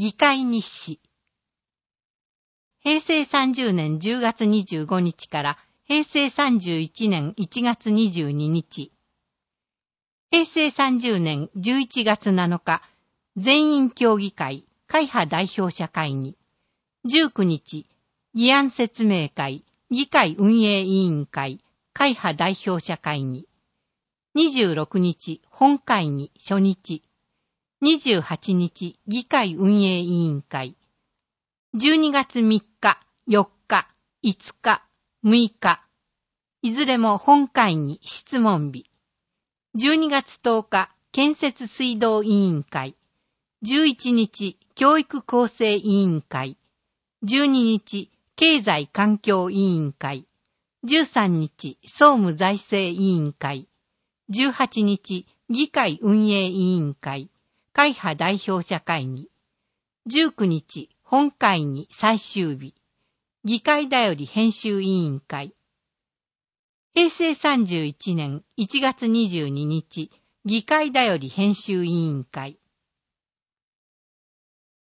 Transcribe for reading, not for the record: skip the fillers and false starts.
議会日誌。平成30年10月25日から平成31年1月22日。平成30年11月7日、全員協議会、会派代表者会議。19日、議案説明会、議会運営委員会、会派代表者会議。26日、本会議、初日。28日、議会運営委員会。12月3日、4日、5日、6日。いずれも本会議、質問日。12月10日、建設水道委員会。11日、教育構成委員会。12日、経済環境委員会。13日、総務財政委員会。18日、議会運営委員会。会派代表者会議。19日、本会議最終日。議会だより編集委員会。平成31年1月22日、議会だより編集委員会。